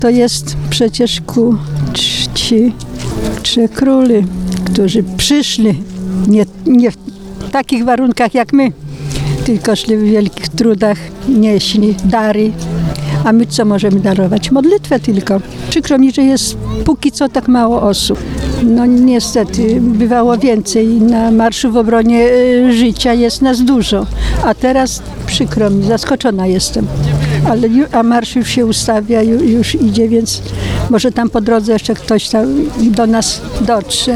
To jest przecież ku czci trzech króli, którzy przyszli nie w takich warunkach jak my, tylko szli w wielkich trudach, nieśli dary. A my co możemy darować? Modlitwę tylko. Przykro mi, że jest póki co tak mało osób. No niestety, bywało więcej. Na Marszu w obronie życia jest nas dużo. A teraz przykro mi, zaskoczona jestem. A marsz już się ustawia, już idzie, więc może tam po drodze jeszcze ktoś tam do nas dotrze.